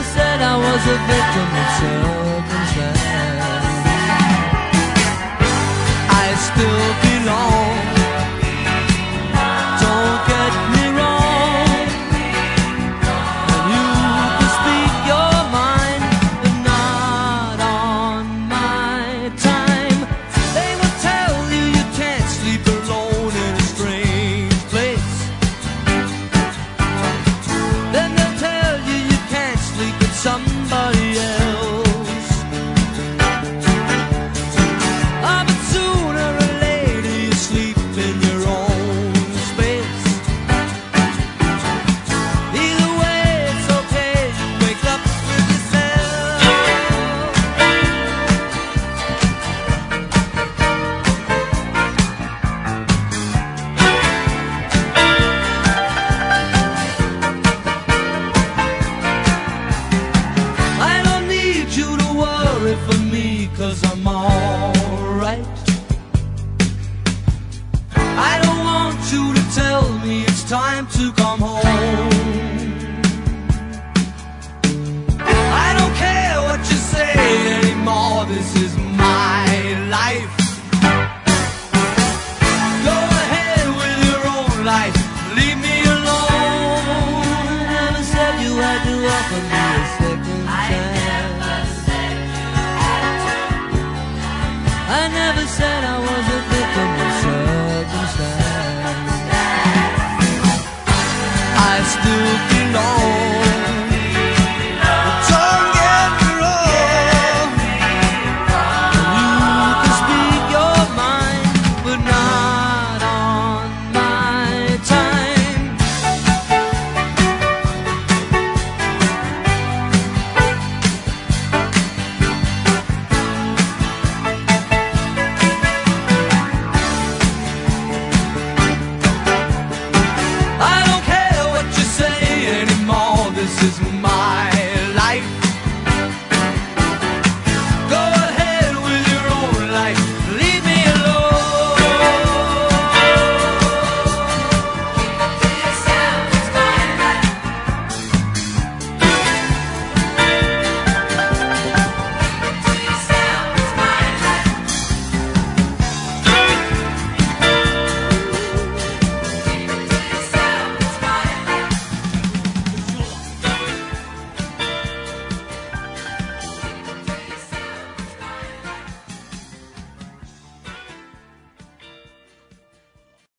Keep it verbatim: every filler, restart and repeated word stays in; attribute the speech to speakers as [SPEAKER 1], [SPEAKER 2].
[SPEAKER 1] never said I was a victim of circumstance. I still belong. Don't get me wrong. And you can speak your mind, but not on my time. They will tell you you can't sleep alone in a strange place. Then they'll tell you you can't sleep with somebody else. Ah, but sooner or later you sleep in your own space. Either way it's okay, you wake up with yourself. I don't need you to worry for me, 'cause I'm alright. I don't want you to tell me it's time to come home. I don't care what you say anymore, this is my life. Go ahead with your own life, leave me alone. I never said you had to offer me a second chance. I never said I